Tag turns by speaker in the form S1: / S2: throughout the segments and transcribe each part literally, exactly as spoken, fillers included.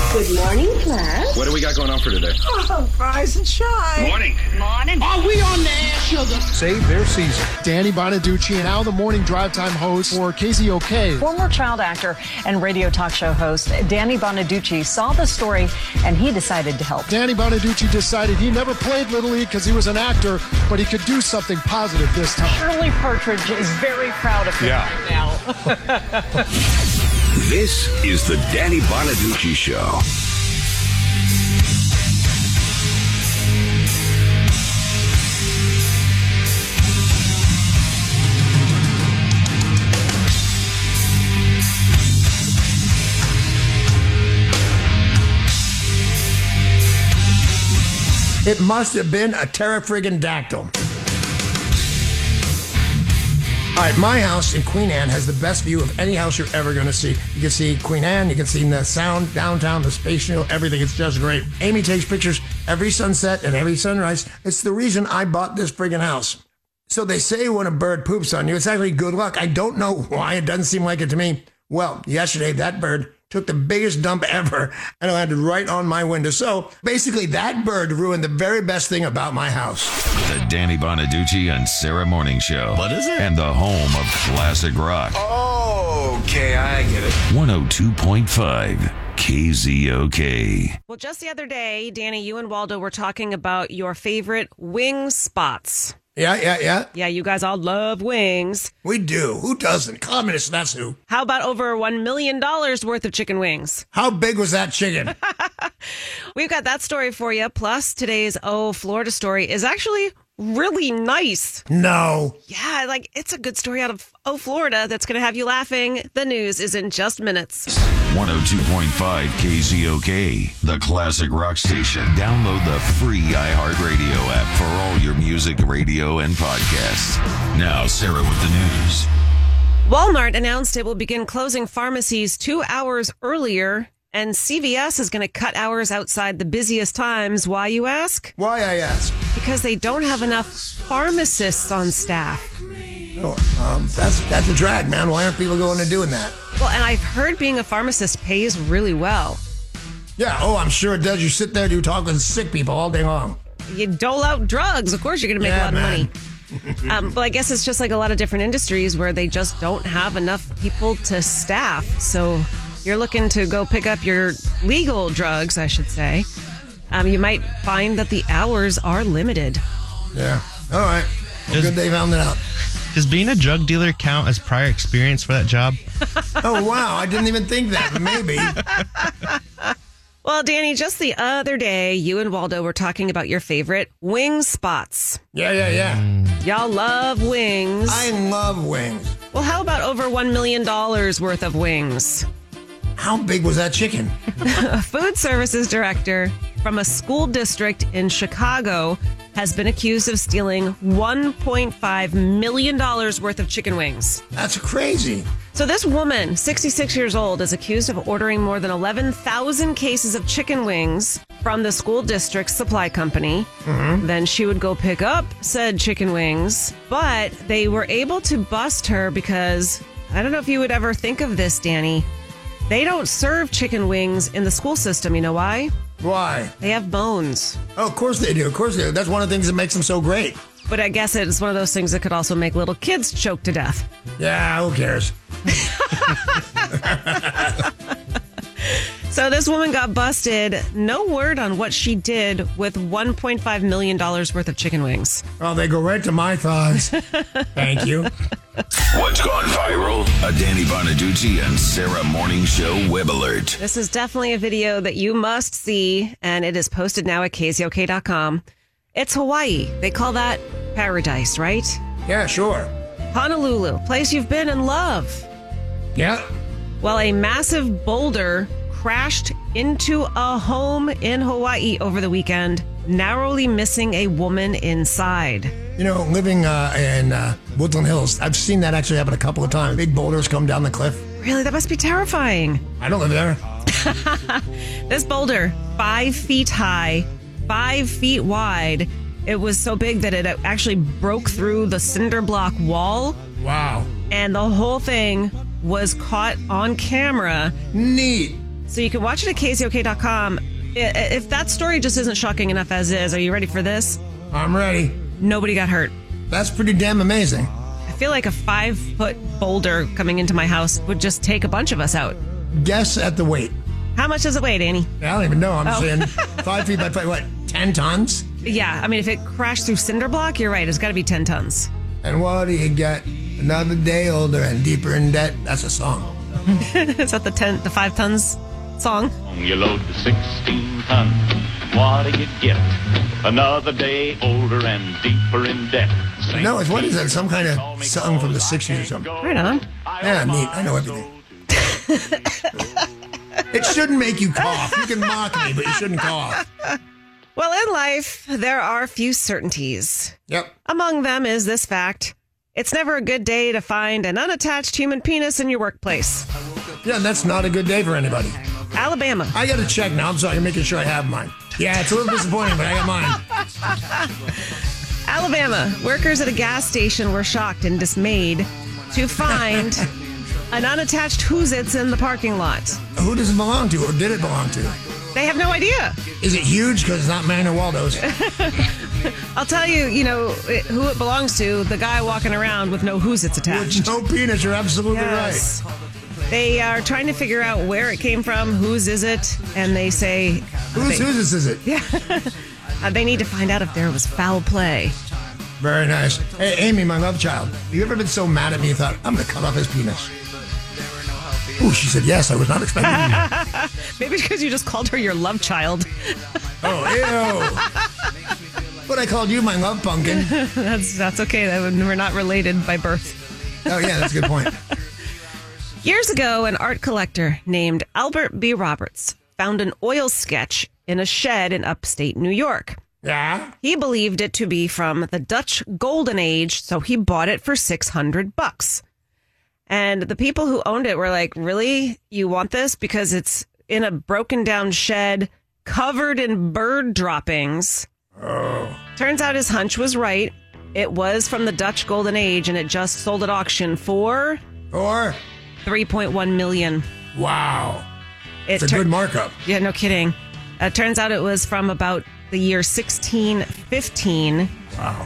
S1: Good morning, class.
S2: What do we got going on for today?
S3: Oh, rise and shine.
S2: Morning.
S1: Morning.
S4: Are we on the air, sugar?
S5: Save their season. Danny Bonaducci, and now the morning drive time host for K Z O K.
S6: Former child actor and radio talk show host Danny Bonaducci saw the story and he decided to help.
S5: Danny Bonaducci decided he never played Little League because he was an actor, but he could do something positive this time.
S6: Shirley Partridge is very proud of him
S5: Yeah.
S6: right now.
S7: This is the Danny Bonaducci Show.
S3: It must have been a terra-friggin-dactyl. All right, my house in Queen Anne has the best view of any house you're ever going to see. You can see Queen Anne, you can see the sound downtown, the space shuttle, everything. It's just great. Amy takes pictures every sunset and every sunrise. It's the reason I bought this friggin' house. So they say when a bird poops on you, it's actually good luck. I don't know why. It doesn't seem like it to me. Well, yesterday that bird took the biggest dump ever and it landed right on my window. So basically that bird ruined the very best thing about my house.
S8: The Danny Bonaducci and Sarah Morning Show.
S7: What is it?
S8: And the home of classic rock.
S7: Oh, okay, I get it.
S8: one oh two point five K Z O K.
S9: Well, just the other day, Danny, you and Waldo were talking about your favorite wing spots.
S3: Yeah, yeah, yeah.
S9: Yeah, you guys all love wings.
S3: We do. Who doesn't? Communists, that's who.
S9: How about over one million dollars worth of chicken wings?
S3: How big was that chicken?
S9: We've got that story for you. Plus, today's Oh, Florida story is actually really nice.
S3: No.
S9: Yeah, like it's a good story out of Oh, Florida that's going to have you laughing. The news is in just minutes.
S8: one oh two point five K Z O K, the classic rock station. Download the free iHeartRadio app for all your music, radio, and podcasts. Now, Sarah with the news.
S9: Walmart announced it will begin closing pharmacies two hours earlier, and C V S is going to cut hours outside the busiest times. Why, you ask?
S3: Why, I ask?
S9: Because they don't have enough pharmacists on staff.
S3: Oh, um, that's that's a drag, man. Why aren't people going and doing that?
S9: Well, and I've heard being a pharmacist pays really well.
S3: Yeah, oh, I'm sure it does. You sit there, you talk with sick people all day long.
S9: You dole out drugs. Of course, you're going to make
S3: Yeah,
S9: a lot
S3: man.
S9: of money. um, but I guess it's just like a lot of different industries where they just don't have enough people to staff. So you're looking to go pick up your legal drugs, I should say. Um, you might find that the hours are limited.
S3: Yeah. All right. Well,
S10: Does-
S3: good they found it out.
S10: Does being a drug dealer count as prior experience for that job?
S3: Oh, wow. I didn't even think that. but Maybe.
S9: Well, Danny, just the other day, you and Waldo were talking about your favorite wing spots.
S3: Yeah, yeah, yeah.
S9: Y'all love wings.
S3: I love wings.
S9: Well, how about over one million dollars worth of wings?
S3: How big was that chicken?
S9: A food services director from a school district in Chicago has been accused of stealing one point five million dollars worth of chicken wings.
S3: That's crazy.
S9: So this woman, sixty-six years old, is accused of ordering more than eleven thousand cases of chicken wings from the school district's supply company.
S3: Mm-hmm.
S9: Then she would go pick up said chicken wings, but they were able to bust her because, I don't know if you would ever think of this, Danny, they don't serve chicken wings in the school system. You know why?
S3: Why?
S9: They have bones.
S3: Oh, of course they do. Of course they do. That's one of the things that makes them so great.
S9: But I guess it's one of those things that could also make little kids choke to death.
S3: Yeah, who cares?
S9: So this woman got busted. No word on what she did with one point five million dollars worth of chicken wings.
S3: Oh, they go right to my thighs. Thank you.
S7: What's gone viral?
S8: A Danny Bonaducci and Sarah Morning Show web alert.
S9: This is definitely a video that you must see, and it is posted now at K Z O K dot com. It's Hawaii. They call that paradise, right?
S3: Yeah, sure.
S9: Honolulu, place you've been and love.
S3: Yeah.
S9: Well, a massive boulder crashed into a home in Hawaii over the weekend, narrowly missing a woman inside.
S3: You know, living uh, in uh, Woodland Hills, I've seen that actually happen a couple of times. Big boulders come down the cliff.
S9: Really? That must be terrifying.
S3: I don't live there.
S9: This boulder, five feet high, five feet wide. It was so big that it actually broke through the cinder block wall.
S3: Wow.
S9: And the whole thing was caught on camera.
S3: Neat.
S9: So you can watch it at K Z O K dot com. If that story just isn't shocking enough as is, are you ready for this?
S3: I'm ready.
S9: Nobody got hurt.
S3: That's pretty damn amazing.
S9: I feel like a five-foot boulder coming into my house would just take a bunch of us out.
S3: Guess at the weight.
S9: How much does it weigh, Danny?
S3: I don't even know. I'm
S9: Oh.
S3: saying five feet by five, what, ten tons?
S9: Yeah, I mean, if it crashed through cinder block, you're right. It's got to be ten tons.
S3: And what do you get? Another day older and deeper in debt. That's a song.
S9: Is that the ten, the five tons song?
S1: You load the sixteen ton. What do you get? Another day older and deeper in debt.
S3: No, it's what is that? Some kind of song from the sixties or something.
S9: Right on.
S3: Yeah, neat. I know everything. It shouldn't make you cough. You can mock me, but you shouldn't cough.
S9: Well, in life, there are few certainties.
S3: Yep.
S9: Among them is this fact. It's never a good day to find an unattached human penis in your workplace.
S3: Yeah, that's not a good day for anybody.
S9: Alabama.
S3: I got to check now. I'm sorry. I'm making sure I have mine. Yeah, it's a little disappointing, but I got mine.
S9: Alabama. Workers at a gas station were shocked and dismayed to find an unattached Who's-Its in the parking lot.
S3: Who does it belong to, or did it belong to?
S9: They have no idea.
S3: Is it huge? Because it's not Man or Waldo's.
S9: I'll tell you, you know, it, who it belongs to, the guy walking around with no Who's-Its attached.
S3: With no penis, you're absolutely
S9: Yes. They are trying to figure out where it came from, whose is it, and they say...
S3: Whose
S9: they,
S3: whose is it?
S9: Yeah. uh, they need to find out if there was foul play.
S3: Very nice. Hey, Amy, my love child, have you ever been so mad at me you thought, I'm going to cut off his penis? Ooh, she said yes. I was not expecting you.
S9: Maybe because you just called her your love child.
S3: Oh, ew. But I called you my love pumpkin.
S9: that's that's okay. That would- We're not related by birth.
S3: Oh, yeah, that's a good point.
S9: Years ago, an art collector named Albert B. Roberts found an oil sketch in a shed in upstate New York.
S3: Yeah?
S9: He believed it to be from the Dutch Golden Age, so he bought it for six hundred bucks. And the people who owned it were like, really? You want this? Because it's in a broken down shed covered in bird droppings.
S3: Oh.
S9: Turns out his hunch was right. It was from the Dutch Golden Age, and it just sold at auction for
S3: Or?
S9: three point one million dollars.
S3: Wow.
S9: It
S3: It's a
S9: tur-
S3: good markup.
S9: Yeah, no kidding. Uh, turns out it was from about the year sixteen fifteen.
S3: Wow.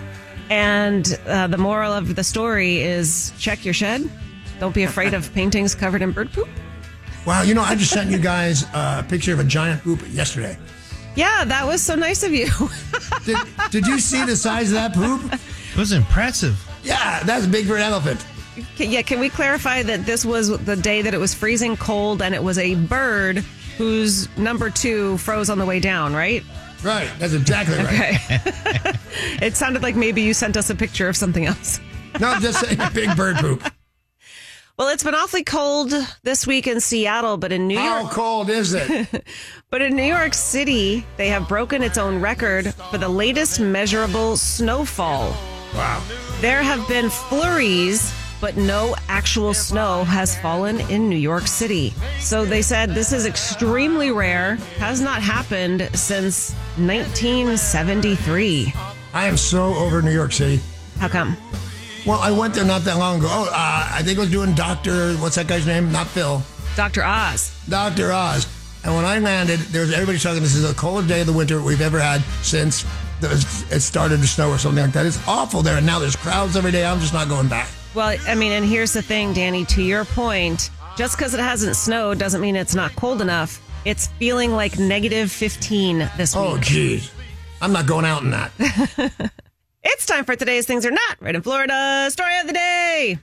S9: And uh, the moral of the story is check your shed. Don't be afraid of paintings covered in bird poop.
S3: Wow, you know, I just sent you guys a picture of a giant poop yesterday.
S9: Yeah, that was so nice of you.
S3: Did, did you see the size of that poop?
S10: It was impressive.
S3: Yeah, that's big for an elephant.
S9: Can, yeah, can we clarify that this was the day that it was freezing cold and it was a bird whose number two froze on the way down, right?
S3: Right, that's exactly right.
S9: Okay. It sounded like maybe you sent us a picture of something else.
S3: No, just saying big bird poop.
S9: Well, it's been awfully cold this week in Seattle, but in New
S3: How
S9: York,
S3: cold is it?
S9: but in New York City, they have broken its own record for the latest measurable snowfall.
S3: Wow.
S9: There have been flurries, but no actual snow has fallen in New York City. So they said this is extremely rare, has not happened since nineteen seventy-three.
S3: I am so over New York City.
S9: How come?
S3: Well, I went there not that long ago. Oh, uh, I think I was doing Doctor, what's that guy's name? Not Phil.
S9: Doctor Oz.
S3: Doctor Oz. And when I landed, there was everybody talking, this is the coldest day of the winter we've ever had since it started to snow or something like that. It's awful there. And now there's crowds every day. I'm just not going back.
S9: Well, I mean, and here's the thing, Danny, to your point, just because it hasn't snowed doesn't mean it's not cold enough. It's feeling like negative fifteen this week.
S3: Oh, geez. I'm not going out in that.
S9: It's time for today's Things Are Not Right in Florida Story of the Day.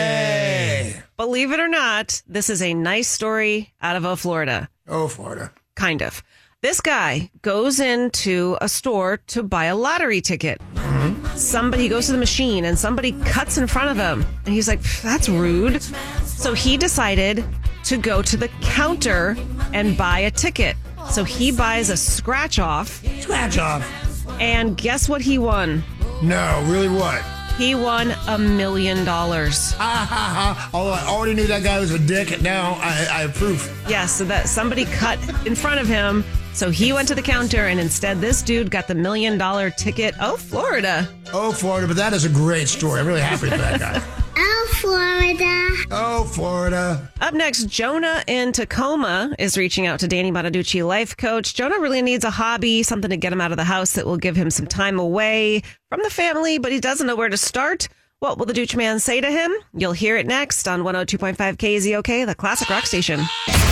S3: Yay.
S9: Believe it or not, this is a nice story out of uh, Florida.
S3: Oh, Florida.
S9: Kind of. This guy goes into a store to buy a lottery ticket.
S3: Mm-hmm.
S9: Somebody goes to the machine and somebody cuts in front of him. And he's like, that's rude. So he decided to go to the counter and buy a ticket. So he buys a scratch off.
S3: Scratch off.
S9: And guess what he won?
S3: No, really what?
S9: He won a million dollars.
S3: Ha ha ha. Although I already knew that guy was a dick, and now I, I approve.
S9: Yes, so that somebody cut in front of him. So he went to the counter, and instead this dude got the million dollar ticket. Oh, Florida.
S3: Oh, Florida, but that is a great story. I'm really happy for that guy.
S2: Oh, Florida.
S3: Oh, Florida.
S9: Up next, Jonah in Tacoma is reaching out to Danny Bonaducci, life coach. Jonah really needs a hobby, something to get him out of the house that will give him some time away from the family, but he doesn't know where to start. What will the Dooch Man say to him? You'll hear it next on one oh two point five K Z O K, the classic rock station.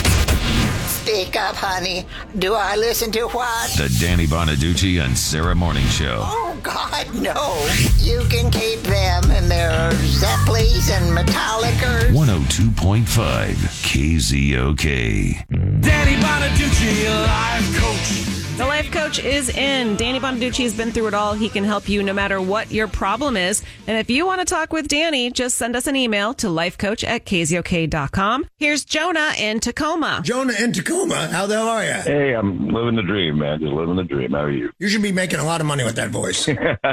S4: Speak up, honey. Do I listen to what?
S8: The Danny Bonaducci and Sarah Morning Show.
S4: Oh, God, no. You can keep them and their Zeppelis and Metallicas.
S8: one oh two point five K Z O K.
S11: Danny Bonaducci, life coach.
S9: The life coach is in. Danny Bonaducci has been through it all. He can help you no matter what your problem is. And if you want to talk with Danny, just send us an email to lifecoach at k z o k dot com. Here's Jonah in Tacoma.
S3: Jonah in Tacoma. How the hell are you?
S12: Hey, I'm living the dream, man. Just living the dream. How are you?
S3: You should be making a lot of money with that voice.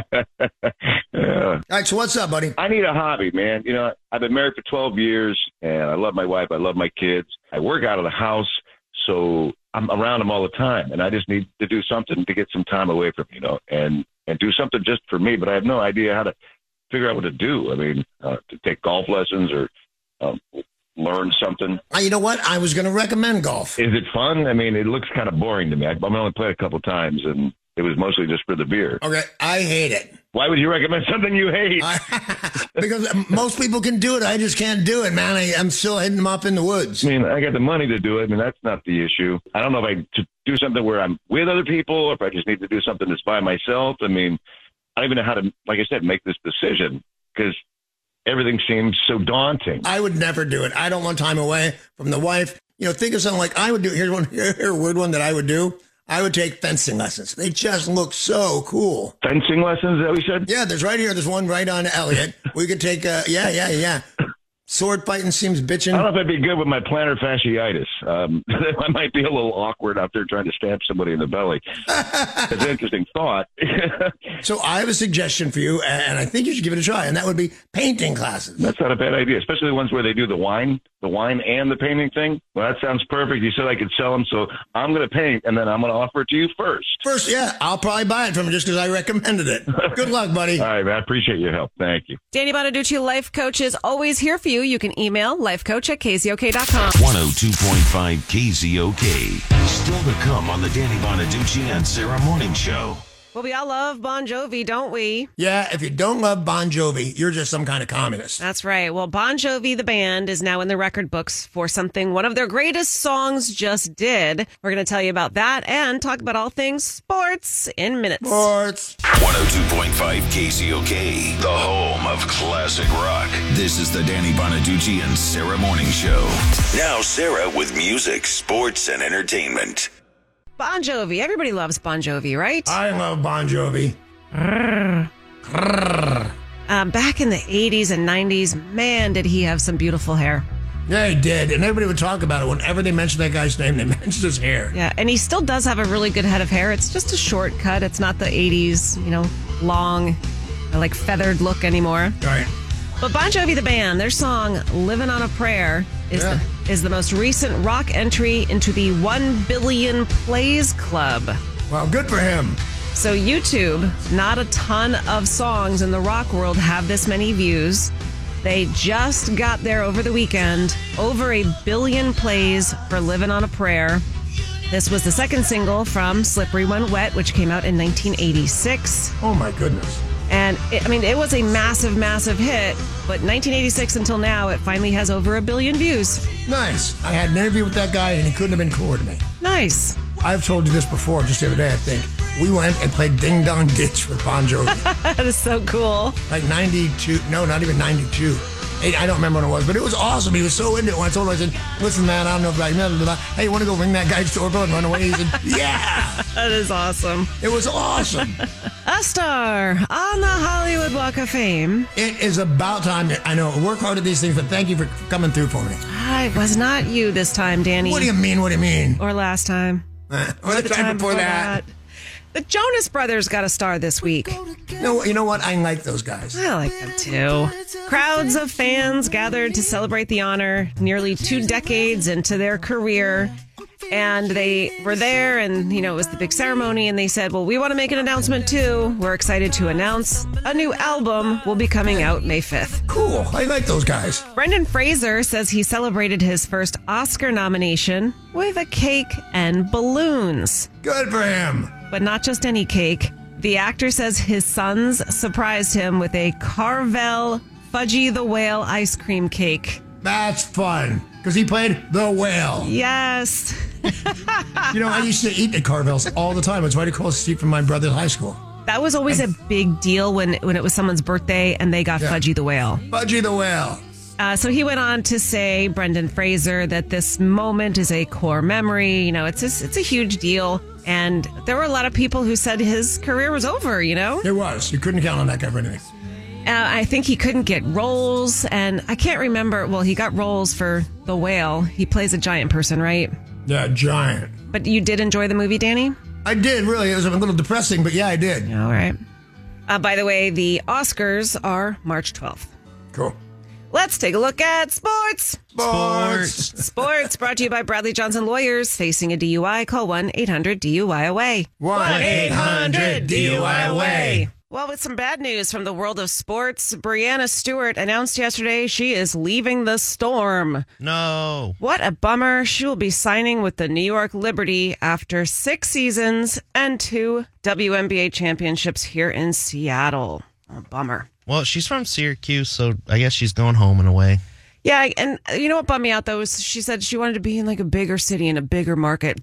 S12: Yeah.
S3: All right, so what's up, buddy?
S12: I need a hobby, man. You know, I've been married for twelve years, and I love my wife. I love my kids. I work out of the house, so I'm around them all the time, and I just need to do something to get some time away from, you know, and, and do something just for me, but I have no idea how to figure out what to do. I mean, uh, to take golf lessons or um, learn something.
S3: Uh, you know what? I was going to recommend golf.
S12: Is it fun? I mean, it looks kind of boring to me. I, I've only played a couple times, and it was mostly just for the beer.
S3: Okay, I hate it.
S12: Why would you recommend something you hate?
S3: Because most people can do it. I just can't do it, man. I, I'm still hitting them up in the woods.
S12: I mean, I got the money to do it. I mean, that's not the issue. I don't know if I to do something where I'm with other people or if I just need to do something that's by myself. I mean, I don't even know how to, like I said, make this decision because everything seems so daunting.
S3: I would never do it. I don't want time away from the wife. You know, think of something like I would do. Here's one, here's a weird one that I would do. I would take fencing lessons. They just look so cool.
S12: Fencing lessons, that we said?
S3: Yeah, there's right here. There's one right on Elliott. We could take, uh, yeah, yeah, yeah. Sword fighting seems bitching.
S12: I don't know if I'd be good with my plantar fasciitis. Um, I might be a little awkward out there trying to stab somebody in the belly. It's an interesting thought.
S3: So I have a suggestion for you, and I think you should give it a try, and that would be painting classes.
S12: That's not a bad idea, especially the ones where they do the wine, the wine and the painting thing. Well, that sounds perfect. You said I could sell them, so I'm going to paint, and then I'm going to offer it to you first.
S3: First, yeah, I'll probably buy it from you just because I recommended it. Good luck, buddy.
S12: All right, man, I appreciate your help. Thank you.
S9: Danny Bonaducci, life coach, is always here for you. You can email lifecoach at k z o k dot com.
S8: one oh two point five K Z O K. Still to come on the Danny Bonaducci and Sarah Morning Show.
S9: Well, we all love Bon Jovi, don't we?
S3: Yeah, if you don't love Bon Jovi, you're just some kind of communist.
S9: That's right. Well, Bon Jovi, the band, is now in the record books for something one of their greatest songs just did. We're going to tell you about that and talk about all things sports in minutes.
S3: Sports.
S8: one oh two point five K Z O K, the home of classic rock. This is the Danny Bonaducci and Sarah Morning Show. Now, Sarah with music, sports, and entertainment.
S9: Bon Jovi. Everybody loves Bon Jovi, right?
S3: I love Bon Jovi.
S9: Um, back in the eighties and nineties, man, did he have some beautiful hair.
S3: Yeah, he did. And everybody would talk about it. Whenever they mentioned that guy's name, they mentioned his hair.
S9: Yeah, and he still does have a really good head of hair. It's just a shortcut. It's not the eighties, you know, long, like feathered look anymore.
S3: Right.
S9: But Bon Jovi, the band, their song "Living on a Prayer" is
S3: Yeah.
S9: the, is the most recent rock entry into the one billion Plays Club.
S3: Well, good for him.
S9: So YouTube, not a ton of songs in the rock world have this many views. They just got there over the weekend. Over a billion plays for "Living on a Prayer." This was the second single from "Slippery When Wet," which came out in nineteen eighty-six.
S3: Oh, my goodness.
S9: And it, I mean, it was a massive, massive hit, but nineteen eighty-six until now, it finally has over a billion views.
S3: Nice. I had an interview with that guy, and he couldn't have been cooler to me.
S9: Nice.
S3: I've told you this before, just the other day, I think. We went and played Ding Dong Ditch with Bon Jovi.
S9: That is so cool.
S3: Like ninety-two, no, not even ninety-two. I don't remember when it was, but it was awesome. He was so into it. When I told him, I said, listen, man, I don't know about you. Blah, blah, blah. Hey, you want to go ring that guy's doorbell and run away? He said, yeah.
S9: That is awesome.
S3: It was awesome.
S9: A star on the Hollywood Walk of Fame.
S3: It is about time. I know, work hard at these things, but thank you for coming through for me.
S9: Ah, it was not you this time, Danny.
S3: What do you mean? What do you mean?
S9: Or last time.
S3: Uh, or the time before that.
S9: The Jonas Brothers got a star this week.
S3: No, you know what? I like those guys.
S9: I like them too. Crowds of fans gathered to celebrate the honor nearly two decades into their career. And they were there, and, you know, it was the big ceremony, and they said, well, we want to make an announcement, too. We're excited to announce a new album will be coming out May fifth.
S3: Cool. I like those guys.
S9: Brendan Fraser says he celebrated his first Oscar nomination with a cake and balloons.
S3: Good for him.
S9: But not just any cake. The actor says his sons surprised him with a Carvel Fudgy the Whale ice cream cake.
S3: That's fun, because he played the whale.
S9: Yes.
S3: You know, I used to eat at Carvel's all the time. It's right across the street from my brother's high school.
S9: That was always and, a big deal when, when it was someone's birthday and they got yeah. Fudgy the Whale.
S3: Fudgy the Whale.
S9: Uh, so he went on to say, Brendan Fraser, that this moment is a core memory. You know, it's a, it's a huge deal. And there were a lot of people who said his career was over, you know?
S3: It was. You couldn't count on that guy for anything.
S9: Uh, I think he couldn't get roles, and I can't remember. Well, he got roles for The Whale. He plays a giant person, right?
S3: Yeah, giant.
S9: But you did enjoy the movie, Danny?
S3: I did, really. It was a little depressing, but yeah, I did.
S9: All right. Uh, by the way, the Oscars are March twelfth.
S3: Cool.
S9: Let's take a look at sports.
S3: Sports.
S9: Sports brought to you by Bradley Johnson Lawyers. Facing a D U I, call one eight hundred D U I away.
S3: one eight hundred D U I away.
S9: Well, with some bad news from the world of sports, Brianna Stewart announced yesterday she is leaving the Storm.
S10: No.
S9: What a bummer. She will be signing with the New York Liberty after six seasons and two W N B A championships here in Seattle. Oh, bummer.
S10: Well, she's from Syracuse, so I guess she's going home in a way.
S9: Yeah, and you know what bummed me out, though, is she said she wanted to be in like a bigger city in a bigger market.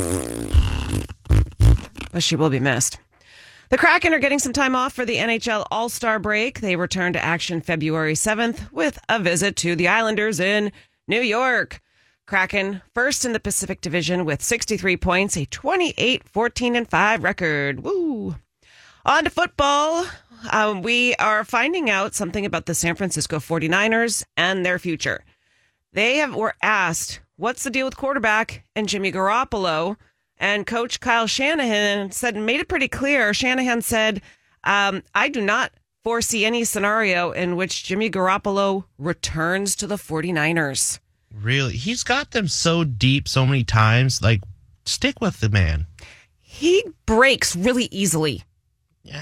S9: But she will be missed. The Kraken are getting some time off for the N H L All-Star break. They return to action February seventh with a visit to the Islanders in New York. Kraken first in the Pacific Division with sixty-three points, a twenty-eight fourteen and five record. Woo! On to football. Um, we are finding out something about the San Francisco forty-niners and their future. They have were asked, what's the deal with quarterback and Jimmy Garoppolo? And Coach Kyle Shanahan said, made it pretty clear. Shanahan said, um, I do not foresee any scenario in which Jimmy Garoppolo returns to the forty-niners.
S10: Really? He's got them so deep so many times. Like, stick with the man.
S9: He breaks really easily.
S10: Yeah.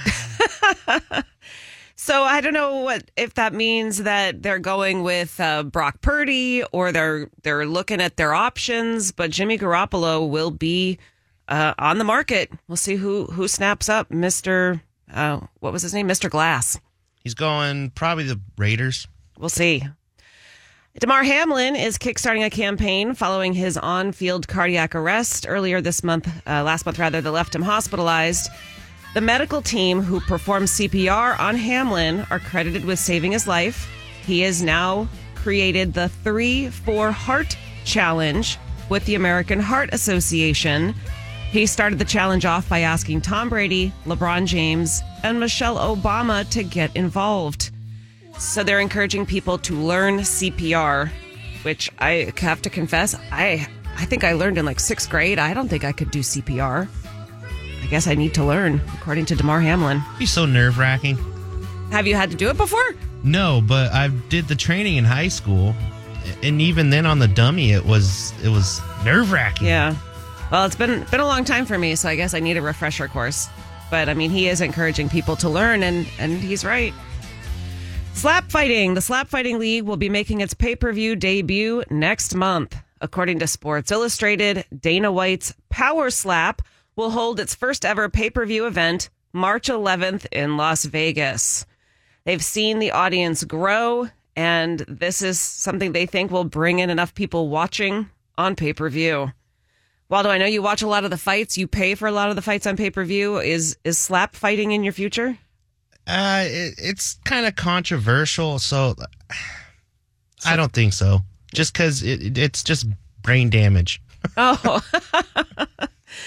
S9: So I don't know what if that means that they're going with uh, Brock Purdy or they're they're looking at their options. But Jimmy Garoppolo will be uh, on the market. We'll see who who snaps up. Mister Uh, what was his name? Mister Glass.
S10: He's going probably the Raiders.
S9: We'll see. Damar Hamlin is kickstarting a campaign following his on-field cardiac arrest earlier this month. Uh, last month, rather, that left him hospitalized. The medical team who performed C P R on Hamlin are credited with saving his life. He has now created the three four Heart Challenge with the American Heart Association. He started the challenge off by asking Tom Brady, LeBron James, and Michelle Obama to get involved. So they're encouraging people to learn C P R, which I have to confess, I I think I learned in like sixth grade. I don't think I could do C P R. I guess I need to learn, according to Damar Hamlin.
S10: It'd be so nerve-wracking.
S9: Have you had to do it before?
S10: No, but I did the training in high school, and even then on the dummy, it was it was nerve-wracking.
S9: Yeah. Well, it's been been a long time for me, so I guess I need a refresher course. But, I mean, he is encouraging people to learn, and, and he's right. Slap fighting. The Slap Fighting League will be making its pay-per-view debut next month. According to Sports Illustrated, Dana White's Power Slap will hold its first ever pay-per-view event March eleventh in Las Vegas. They've seen the audience grow, and this is something they think will bring in enough people watching on pay-per-view. Waldo, I know you watch a lot of the fights. You pay for a lot of the fights on pay-per-view. Is is slap fighting in your future?
S10: Uh, it, it's kind of controversial, so I don't think so. Just because it, it's just brain damage.
S9: Oh.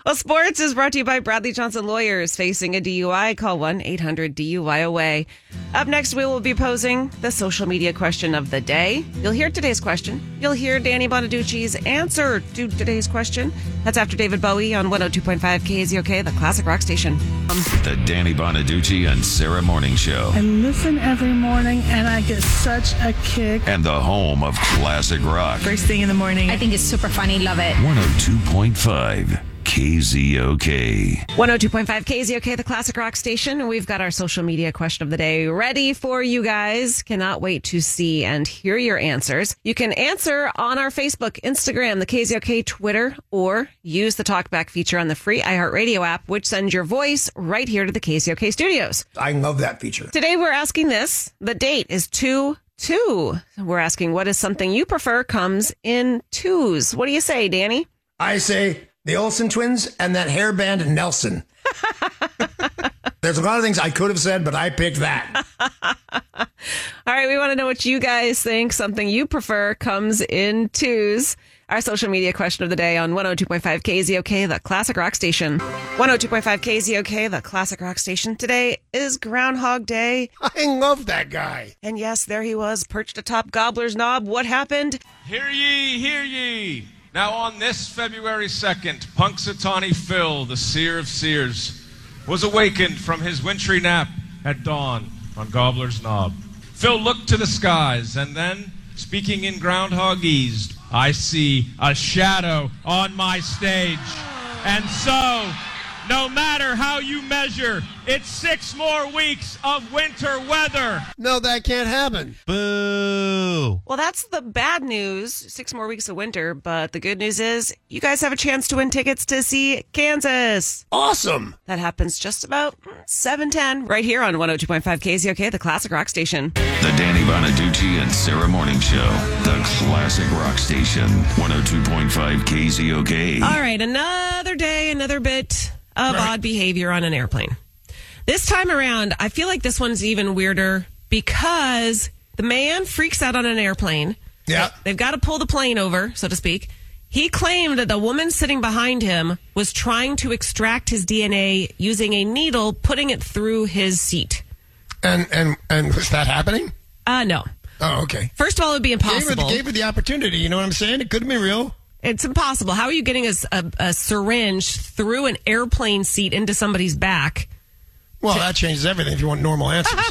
S9: Well, sports is brought to you by Bradley Johnson Lawyers. Facing a D U I, call one eight hundred D U I away. Up next, we will be posing the social media question of the day. You'll hear today's question. You'll hear Danny Bonaducci's answer to today's question. That's after David Bowie on one oh two point five K Z O K, the classic rock station. Um,
S8: the Danny Bonaducci and Sarah Morning Show.
S2: I listen every morning, and I get such a kick.
S8: And the home of classic rock.
S13: First thing in the morning. I think it's super funny. Love it.
S8: one oh two point five K Z O K.
S9: one oh two point five K Z O K, the classic rock station. And we've got our social media question of the day ready for you guys. Cannot wait to see and hear your answers. You can answer on our Facebook, Instagram, the K Z O K Twitter, or use the talkback feature on the free iHeartRadio app, which sends your voice right here to the K Z O K studios.
S3: I love that feature.
S9: Today we're asking this. The date is two two. We're asking, what is something you prefer comes in twos? What do you say, Danny?
S3: I say the Olsen twins and that hairband Nelson. There's a lot of things I could have said, but I picked that.
S9: All right, we want to know what you guys think. Something you prefer comes in twos. Our social media question of the day on one oh two point five K Z O K, the classic rock station. one oh two point five K Z O K, the classic rock station. Today is Groundhog Day.
S3: I love that guy.
S9: And yes, there he was, perched atop Gobbler's Knob. What happened?
S11: Hear ye, hear ye. Now on this February second, Punxsutawney Phil, the seer of seers, was awakened from his wintry nap at dawn on Gobbler's Knob. Phil looked to the skies, and then, speaking in groundhogese, I see a shadow on my stage. And so, no matter how you measure, it's six more weeks of winter weather.
S3: No, that can't happen.
S10: Boo.
S9: Well, that's the bad news. Six more weeks of winter. But the good news is you guys have a chance to win tickets to see Kansas.
S3: Awesome.
S9: That happens just about seven ten right here on one oh two point five K Z O K, the classic rock station.
S8: The Danny Bonaducci and Sarah Morning Show, the classic rock station, one oh two point five K Z O K.
S9: All right, another day, another bit of right. odd behavior on an airplane. This time around, I feel like this one's even weirder because the man freaks out on an airplane.
S3: Yeah.
S9: They've got to pull the plane over, so to speak. He claimed that the woman sitting behind him was trying to extract his D N A using a needle, putting it through his seat.
S3: And and and was that happening?
S9: Uh, no.
S3: Oh, okay.
S9: First of all, it would be impossible.
S3: Gave her, gave her the opportunity, you know what I'm saying? It could have been real.
S9: It's impossible. How are you getting a, a, a syringe through an airplane seat into somebody's back?
S3: Well, that changes everything if you want normal answers.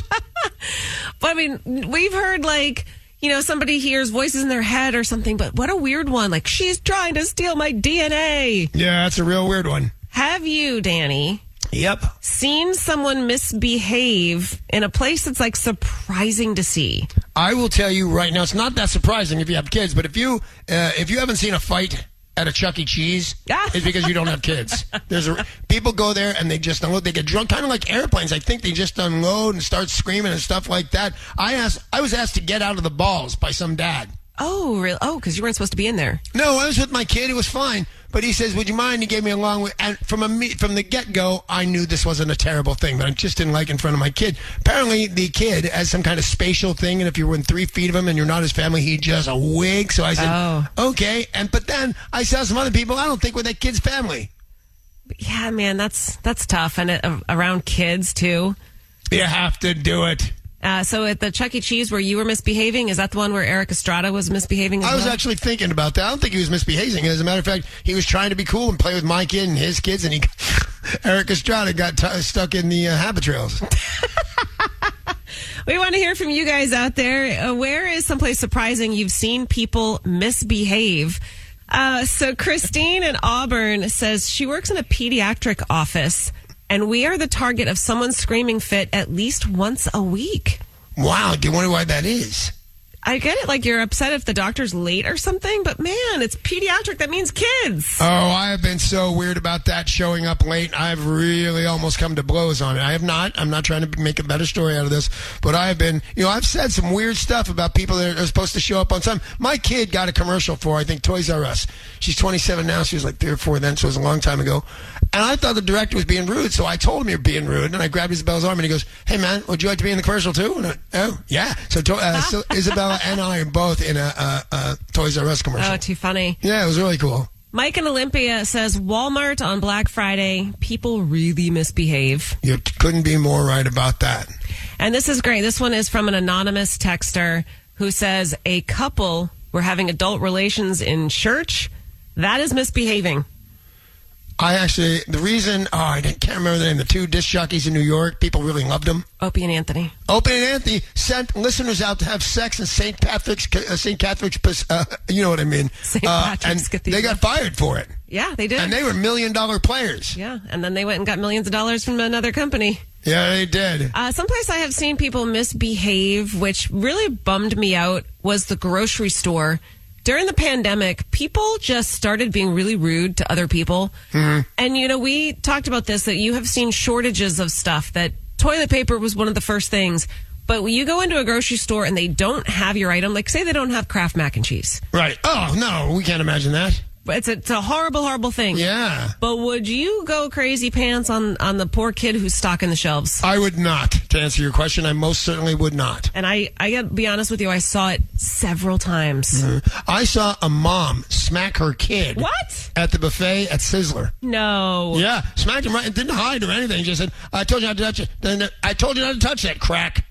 S9: But I mean, we've heard like, you know, somebody hears voices in their head or something, but what a weird one. Like, she's trying to steal my D N A.
S3: Yeah, that's a real weird one.
S9: Have you, Danny?
S3: Yep.
S9: Seen someone misbehave in a place that's like surprising to see?
S3: I will tell you right now, it's not that surprising if you have kids, but if you uh, if you haven't seen a fight at a Chuck E. Cheese, it's because you don't have kids. There's a, people go there and they just unload. They get drunk, kind of like airplanes. I think they just unload and start screaming and stuff like that. I asked, I was asked to get out of the balls by some dad.
S9: Oh, really? Oh, because you weren't supposed to be in there.
S3: No, I was with my kid. It was fine. But he says, would you mind? He gave me a long way. And from a from the get-go, I knew this wasn't a terrible thing, but I just didn't like it in front of my kid. Apparently, the kid has some kind of spatial thing, and if you're within three feet of him and you're not his family, he just a wig. So I said,
S9: oh.
S3: okay. And But then I saw some other people I don't think were that kid's family.
S9: Yeah, man, that's that's tough. And it, uh, around kids, too.
S3: You have to do it.
S9: Uh, so at the Chuck E. Cheese where you were misbehaving, is that the one where Eric Estrada was misbehaving as
S3: I was
S9: well?
S3: actually thinking about that. I don't think he was misbehaving. As a matter of fact, he was trying to be cool and play with my kid and his kids, and he Eric Estrada got t- stuck in the uh, habit trails.
S9: We want to hear from you guys out there. Uh, where is someplace surprising you've seen people misbehave? Uh, so Christine in Auburn says she works in a pediatric office, and we are the target of someone screaming fit at least once a week.
S3: Wow, do you wonder why that is?
S9: I get it, like you're upset if the doctor's late or something, but man, it's pediatric. That means kids.
S3: Oh, I have been so weird about that showing up late. I've really almost come to blows on it. I have not. I'm not trying to make a better story out of this, but I have been, you know, I've said some weird stuff about people that are supposed to show up on time. My kid got a commercial for, I think, Toys R Us. She's twenty-seven now. She was like three or four then, so it was a long time ago. And I thought the director was being rude, so I told him you're being rude. And I grabbed Isabella's arm, and he goes, "Hey, man, would you like to be in the commercial too?" And I, oh, yeah. So, uh, so Isabella and I are both in a, a, a Toys R Us commercial.
S9: Oh, too funny.
S3: Yeah, it was really cool.
S9: Mike in Olympia says Walmart on Black Friday, people really misbehave.
S3: You couldn't be more right about that.
S9: And this is great. This one is from an anonymous texter who says a couple were having adult relations in church. That is misbehaving.
S3: I actually, the reason, oh, I can't remember the name, the two disc jockeys in New York, people really loved them.
S9: Opie and Anthony.
S3: Opie and Anthony sent listeners out to have sex in Saint Patrick's, uh, Saint Catherick's, uh, you know what I mean.
S9: Saint
S3: Uh,
S9: Patrick's
S3: and
S9: Cathedral.
S3: they got fired for it.
S9: Yeah, they did.
S3: And they were million dollar players.
S9: Yeah, and then they went and got millions of dollars from another company.
S3: Yeah, they did.
S9: Uh, someplace I have seen people misbehave, which really bummed me out, was the grocery store. During the pandemic, people just started being really rude to other people.
S3: Mm-hmm.
S9: And, you know, we talked about this, that you have seen shortages of stuff, that toilet paper was one of the first things. But when you go into a grocery store and they don't have your item, like say they don't have Kraft mac and cheese.
S3: Right. Oh, no, we can't imagine that.
S9: It's a, it's a horrible, horrible thing.
S3: Yeah.
S9: But would you go crazy pants on, on the poor kid who's stocking the shelves?
S3: I would not. To answer your question, I most certainly would not.
S9: And I, I got to be honest with you, I saw it several times.
S3: Mm-hmm. I saw a mom smack her kid.
S9: What?
S3: At the buffet at Sizzler.
S9: No.
S3: Yeah, smacked him right and didn't hide or anything. Just said, I told you not to touch it. Then I told you not to touch that crack.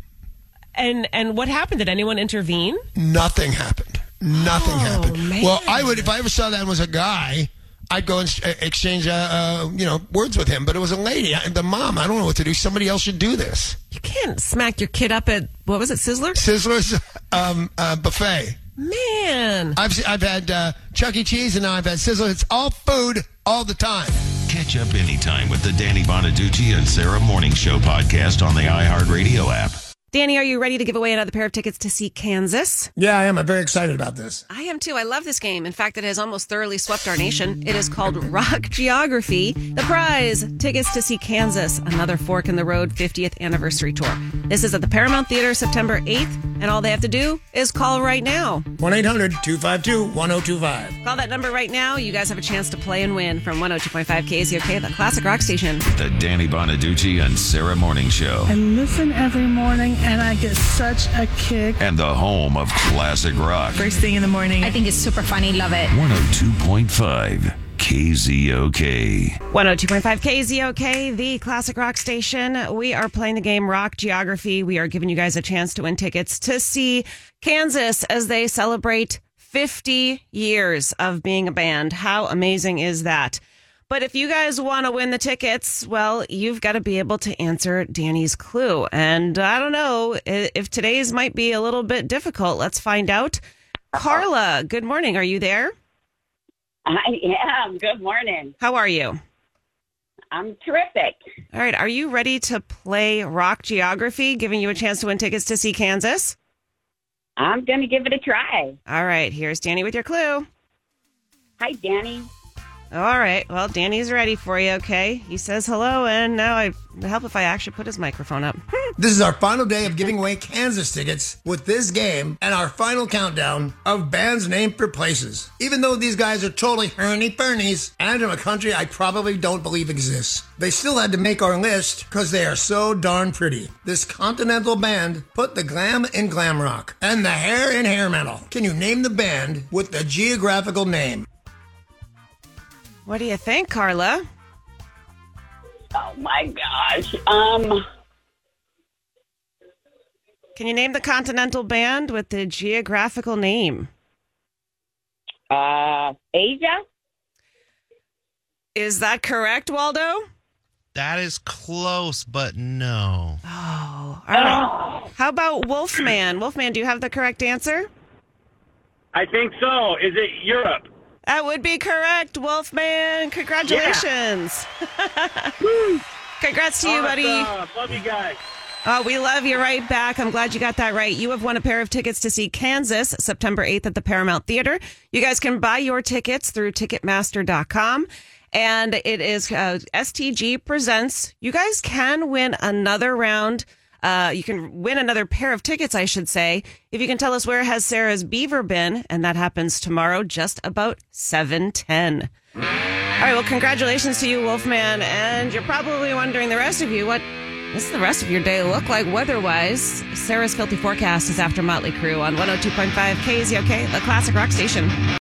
S9: And and what happened? Did anyone intervene?
S3: Nothing happened. Nothing
S9: oh,
S3: happened.
S9: Man.
S3: Well, I would, if I ever saw that and was a guy, I'd go and exchange, uh, uh, you know, words with him. But it was a lady. The mom, I don't know what to do. Somebody else should do this.
S9: You can't smack your kid up at, what was it, Sizzler?
S3: Sizzler's um, uh, buffet.
S9: Man.
S3: I've I've had uh, Chuck E. Cheese and now I've had Sizzler. It's all food all the time.
S8: Catch up anytime with the Danny Bonaducci and Sarah Morning Show podcast on the iHeartRadio app.
S9: Danny, are you ready to give away another pair of tickets to see Kansas?
S3: Yeah, I am. I'm very excited about this.
S9: I am too. I love this game. In fact, it has almost thoroughly swept our nation. It is called Rock Geography. The prize, tickets to see Kansas, another Fork in the Road fiftieth anniversary tour. This is at the Paramount Theater September eighth, and all they have to do is call right now.
S3: one eight hundred two five two one oh two five.
S9: Call that number right now. You guys have a chance to play and win from one oh two point five K Z O K, the classic rock station.
S8: The Danny Bonaducci and Sarah Morning Show.
S2: I listen every morning and I get such a kick.
S8: And the home of classic rock.
S13: First thing in the morning. I think it's super funny. Love it.
S8: one oh two point five K Z O K.
S9: one oh two point five K Z O K, the classic rock station. We are playing the game Rock Geography. We are giving you guys a chance to win tickets to see Kansas as they celebrate fifty years of being a band. How amazing is that? But if you guys want to win the tickets, well, you've got to be able to answer Danny's clue. And I don't know if today's might be a little bit difficult. Let's find out. Carla, good morning. Are you there?
S14: I am. Good morning.
S9: How are you?
S14: I'm terrific.
S9: All right. Are you ready to play Rock Geography, giving you a chance to win tickets to see Kansas?
S14: I'm going to give it a try.
S9: All right. Here's Danny with your clue.
S14: Hi, Danny.
S9: All right. Well, Danny's ready for you, okay? He says hello, and now I help if I actually put his microphone up.
S3: This is our final day of giving away Kansas tickets with this game and our final countdown of bands named for places. Even though these guys are totally hurny-furnies and from a country I probably don't believe exists, they still had to make our list because they are so darn pretty. This continental band put the glam in glam rock and the hair in hair metal. Can you name the band with the geographical name?
S9: What do you think, Carla?
S14: Oh, my gosh. Um,
S9: Can you name the continental band with the geographical name?
S14: Uh, Asia?
S9: Is that correct, Waldo?
S10: That is close, but no.
S9: Oh, all right. Oh. How about Wolfman? Wolfman, do you have the correct answer?
S15: I think so. Is it Europe?
S9: That would be correct, Wolfman. Congratulations.
S15: Yeah.
S9: Congrats to you,
S15: awesome.
S9: buddy.
S15: Love you guys.
S9: Oh, we love you right back. I'm glad you got that right. You have won a pair of tickets to see Kansas September eighth at the Paramount Theater. You guys can buy your tickets through Ticketmaster dot com. And it is uh, S T G Presents. You guys can win another round. Uh, you can win another pair of tickets, I should say, if you can tell us where has Sarah's beaver been. And that happens tomorrow, just about seven ten. All right, well, congratulations to you, Wolfman. And you're probably wondering, the rest of you, what does the rest of your day look like weather-wise? Sarah's Filthy Forecast is after Motley Crue on one oh two point five K Z O K, the classic rock station.